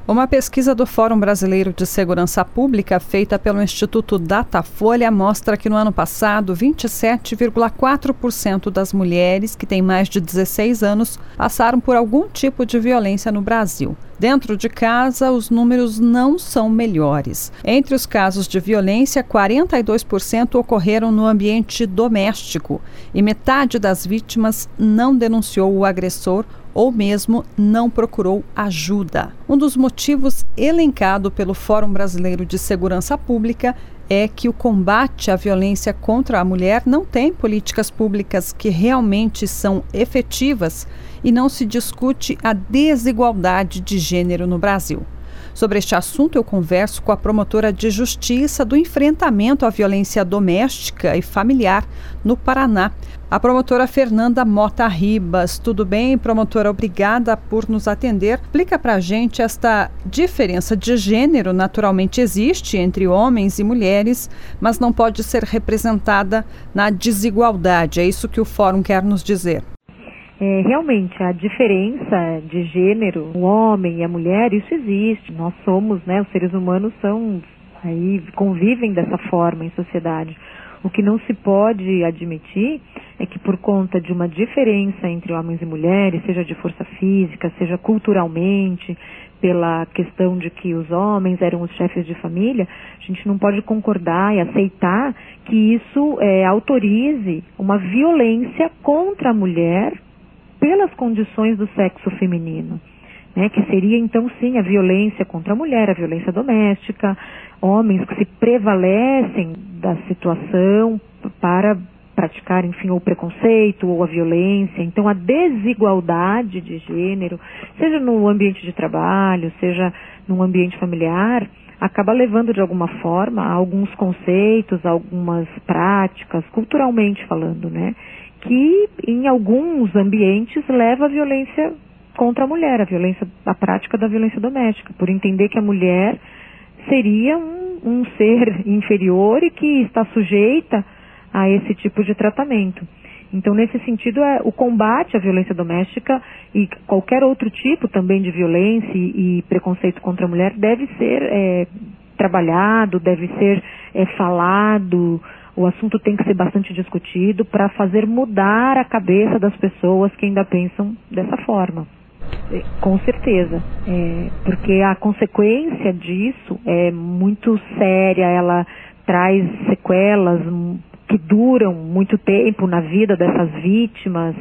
Uma pesquisa do Fórum Brasileiro de Segurança Pública, feita pelo Instituto Datafolha, mostra que no ano passado, 27,4% das mulheres que têm mais de 16 anos passaram por algum tipo de violência no Brasil. Dentro de casa, os números não são melhores. Entre os casos de violência, 42% ocorreram no ambiente doméstico e metade das vítimas não denunciou o agressor ou mesmo não procurou ajuda. Um dos motivos elencado pelo Fórum Brasileiro de Segurança Pública é que o combate à violência contra a mulher não tem políticas públicas que realmente são efetivas e não se discute a desigualdade de gênero no Brasil. Sobre este assunto, eu converso com a promotora de justiça do enfrentamento à violência doméstica e familiar no Paraná, a promotora Fernanda Mota Ribas. Tudo bem, promotora? Obrigada por nos atender. Explica para a gente esta diferença de gênero. Naturalmente existe entre homens e mulheres, mas não pode ser representada na desigualdade. É isso que o Fórum quer nos dizer. Realmente, a diferença de gênero, o homem e a mulher, isso existe. Nós somos, os seres humanos convivem dessa forma em sociedade. O que não se pode admitir é que por conta de uma diferença entre homens e mulheres, seja de força física, seja culturalmente, pela questão de que os homens eram os chefes de família, a gente não pode concordar e aceitar que isso autorize uma violência contra a mulher pelas condições do sexo feminino, que seria então sim a violência contra a mulher, a violência doméstica, homens que se prevalecem da situação para praticar, o preconceito ou a violência. Então a desigualdade de gênero, seja no ambiente de trabalho, seja no ambiente familiar, acaba levando de alguma forma a alguns conceitos, a algumas práticas, culturalmente falando, que em alguns ambientes leva à violência contra a mulher, a prática da violência doméstica, por entender que a mulher seria um ser inferior e que está sujeita a esse tipo de tratamento. Então, nesse sentido, o combate à violência doméstica e qualquer outro tipo também de violência e preconceito contra a mulher deve ser trabalhado, deve ser falado. O assunto tem que ser bastante discutido para fazer mudar a cabeça das pessoas que ainda pensam dessa forma. Com certeza, porque a consequência disso é muito séria, ela traz sequelas que duram muito tempo na vida dessas vítimas,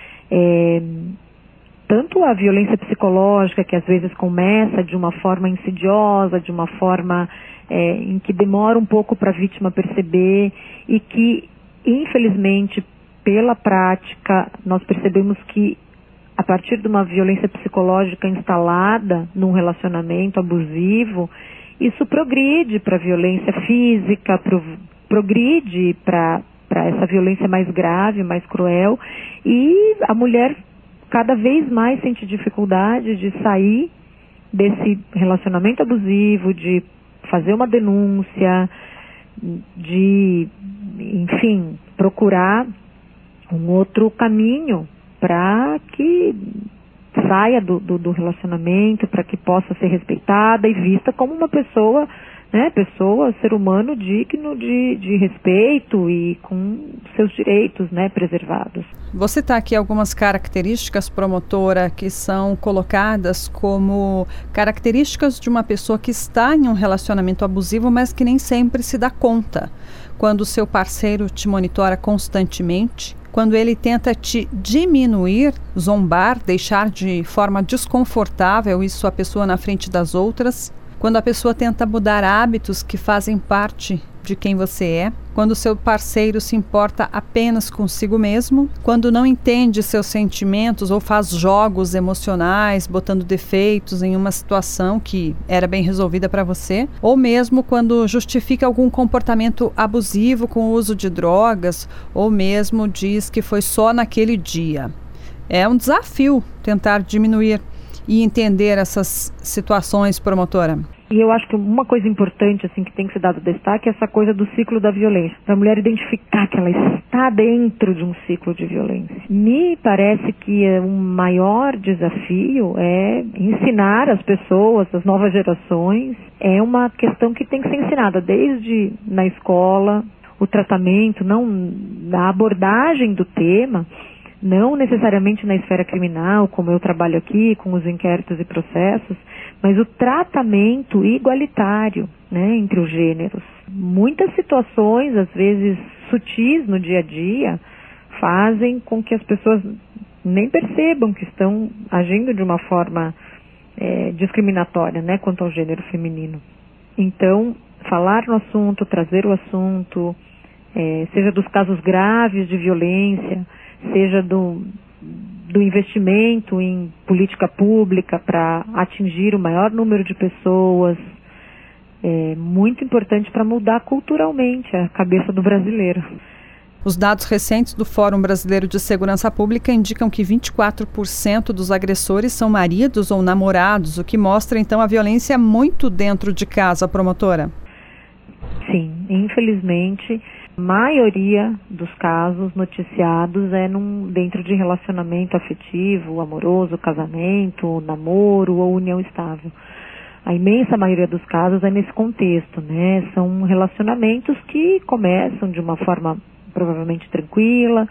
tanto a violência psicológica, que às vezes começa de uma forma insidiosa, de uma forma em que demora um pouco para a vítima perceber e que, infelizmente, pela prática, nós percebemos que a partir de uma violência psicológica instalada num relacionamento abusivo, isso progride para a violência física, progride para essa violência mais grave, mais cruel, e a mulher cada vez mais sente dificuldade de sair desse relacionamento abusivo, de fazer uma denúncia, de, procurar um outro caminho para que saia do relacionamento, para que possa ser respeitada e vista como uma pessoa, ser humano digno de respeito e com seus direitos, preservados. Vou citar aqui algumas características, promotora, que são colocadas como características de uma pessoa que está em um relacionamento abusivo, mas que nem sempre se dá conta. Quando o seu parceiro te monitora constantemente, quando ele tenta te diminuir, zombar, deixar de forma desconfortável isso a pessoa na frente das outras, quando a pessoa tenta mudar hábitos que fazem parte de quem você é, quando o seu parceiro se importa apenas consigo mesmo, quando não entende seus sentimentos ou faz jogos emocionais, botando defeitos em uma situação que era bem resolvida para você, ou mesmo quando justifica algum comportamento abusivo com o uso de drogas, ou mesmo diz que foi só naquele dia. É um desafio tentar diminuir e entender essas situações, promotora. E eu acho que uma coisa importante, assim, que tem que ser dado destaque é essa coisa do ciclo da violência. Para a mulher identificar que ela está dentro de um ciclo de violência. Me parece que o maior desafio é ensinar as pessoas, as novas gerações. É uma questão que tem que ser ensinada desde na escola, o tratamento, não na abordagem do tema, não necessariamente na esfera criminal, como eu trabalho aqui, com os inquéritos e processos, mas o tratamento igualitário, né, entre os gêneros. Muitas situações, às vezes sutis no dia a dia, fazem com que as pessoas nem percebam que estão agindo de uma forma discriminatória, né, quanto ao gênero feminino. Então, falar no assunto, trazer o assunto, seja dos casos graves de violência, seja do investimento em política pública para atingir o maior número de pessoas, é muito importante para mudar culturalmente a cabeça do brasileiro. Os dados recentes do Fórum Brasileiro de Segurança Pública indicam que 24% dos agressores são maridos ou namorados, o que mostra, então, a violência muito dentro de casa, promotora. Sim, infelizmente, a maioria dos casos noticiados é dentro de relacionamento afetivo, amoroso, casamento, namoro ou união estável. A imensa maioria dos casos é nesse contexto, né? São relacionamentos que começam de uma forma provavelmente tranquila,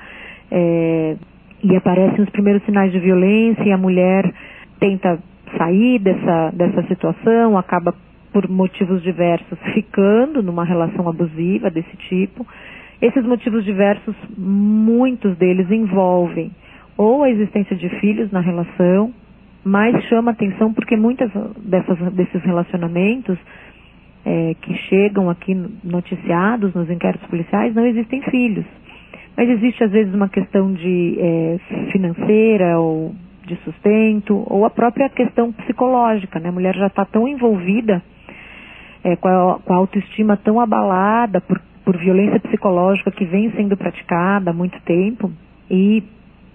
e aparecem os primeiros sinais de violência e a mulher tenta sair dessa situação, acaba por motivos diversos ficando numa relação abusiva desse tipo. Esses motivos diversos, muitos deles envolvem ou a existência de filhos na relação, mas chama atenção porque muitas desses relacionamentos que chegam aqui noticiados nos inquéritos policiais, não existem filhos. Mas existe às vezes uma questão de financeira ou de sustento, ou a própria questão psicológica, né? A mulher já está tão envolvida com a autoestima tão abalada por violência psicológica que vem sendo praticada há muito tempo, e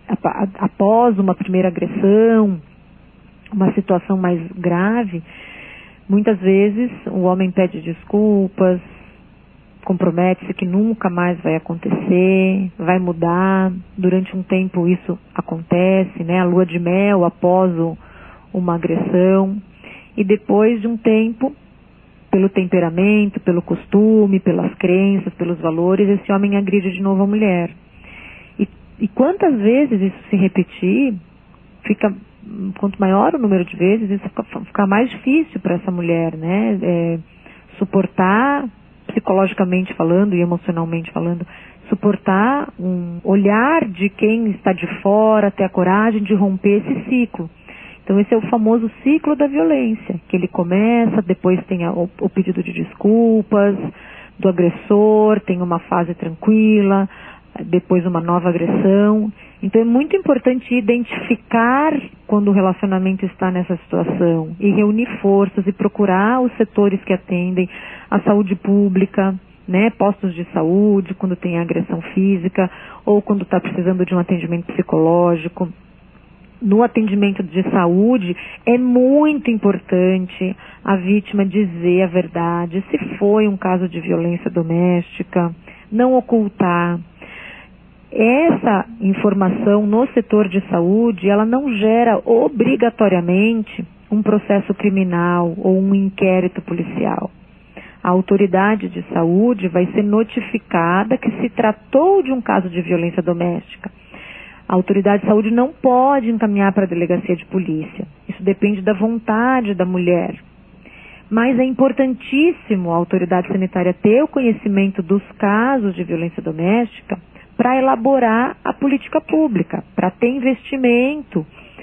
após uma primeira agressão, uma situação mais grave, muitas vezes o homem pede desculpas, compromete-se que nunca mais vai acontecer, vai mudar. Durante um tempo isso acontece, né? A lua de mel após uma agressão. E depois de um tempo, pelo temperamento, pelo costume, pelas crenças, pelos valores, esse homem agride de novo a mulher. E quantas vezes isso se repetir, quanto maior o número de vezes, isso fica mais difícil para essa mulher, né? Suportar, psicologicamente falando e emocionalmente falando, suportar um olhar de quem está de fora, ter a coragem de romper esse ciclo. Então esse é o famoso ciclo da violência, que ele começa, depois tem o pedido de desculpas do agressor, tem uma fase tranquila, depois uma nova agressão. Então é muito importante identificar quando o relacionamento está nessa situação e reunir forças e procurar os setores que atendem a saúde pública, né, postos de saúde, quando tem agressão física ou quando está precisando de um atendimento psicológico. No atendimento de saúde é muito importante a vítima dizer a verdade, se foi um caso de violência doméstica, não ocultar. Essa informação no setor de saúde, ela não gera obrigatoriamente um processo criminal ou um inquérito policial. A autoridade de saúde vai ser notificada que se tratou de um caso de violência doméstica. A autoridade de saúde não pode encaminhar para a delegacia de polícia. Isso depende da vontade da mulher. Mas é importantíssimo a autoridade sanitária ter o conhecimento dos casos de violência doméstica para elaborar a política pública, para ter investimento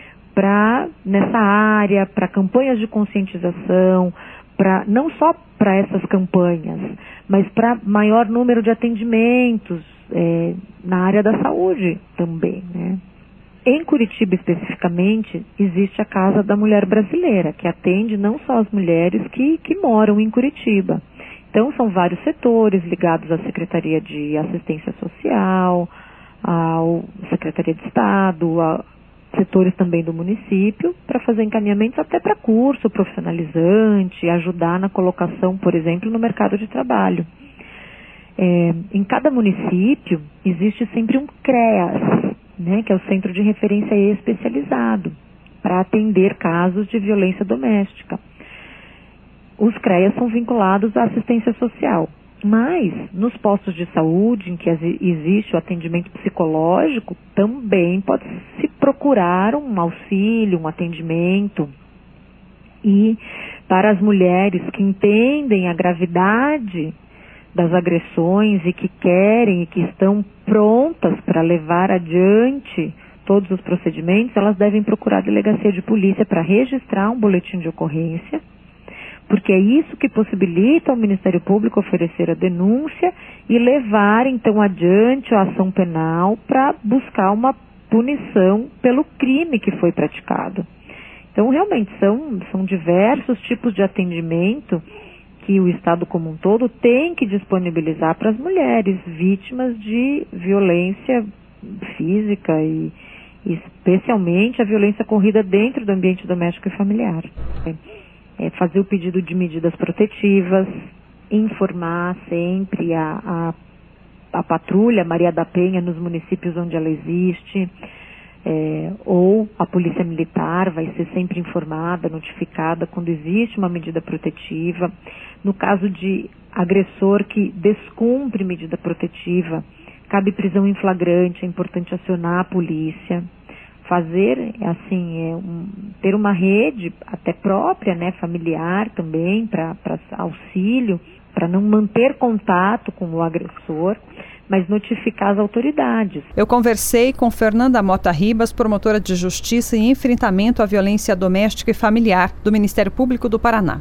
nessa área, para campanhas de conscientização, não só para essas campanhas, mas para maior número de atendimentos na área da saúde também, né? Em Curitiba, especificamente, existe a Casa da Mulher Brasileira, que atende não só as mulheres que moram em Curitiba. Então, são vários setores ligados à Secretaria de Assistência Social, à Secretaria de Estado, setores também do município, para fazer encaminhamentos até para curso profissionalizante, ajudar na colocação, por exemplo, no mercado de trabalho. Em cada município existe sempre um CREAS, né, que é o Centro de Referência Especializado, para atender casos de violência doméstica. Os CREAS são vinculados à assistência social, mas nos postos de saúde, em que existe o atendimento psicológico, também pode-se procurar um auxílio, um atendimento. E para as mulheres que entendem a gravidade das agressões e que querem e que estão prontas para levar adiante todos os procedimentos, elas devem procurar a delegacia de polícia para registrar um boletim de ocorrência, porque é isso que possibilita ao Ministério Público oferecer a denúncia e levar então adiante a ação penal para buscar uma punição pelo crime que foi praticado. Então realmente são diversos tipos de atendimento que o Estado como um todo tem que disponibilizar para as mulheres vítimas de violência física e especialmente a violência ocorrida dentro do ambiente doméstico e familiar. Fazer o pedido de medidas protetivas, informar sempre a patrulha Maria da Penha nos municípios onde ela existe, ou a polícia militar vai ser sempre informada, notificada quando existe uma medida protetiva. No caso de agressor que descumpre medida protetiva, cabe prisão em flagrante, é importante acionar a polícia. Fazer, ter uma rede até própria, né, familiar também, para auxílio, para não manter contato com o agressor, mas notificar as autoridades. Eu conversei com Fernanda Mota Ribas, promotora de Justiça e Enfrentamento à Violência Doméstica e Familiar do Ministério Público do Paraná.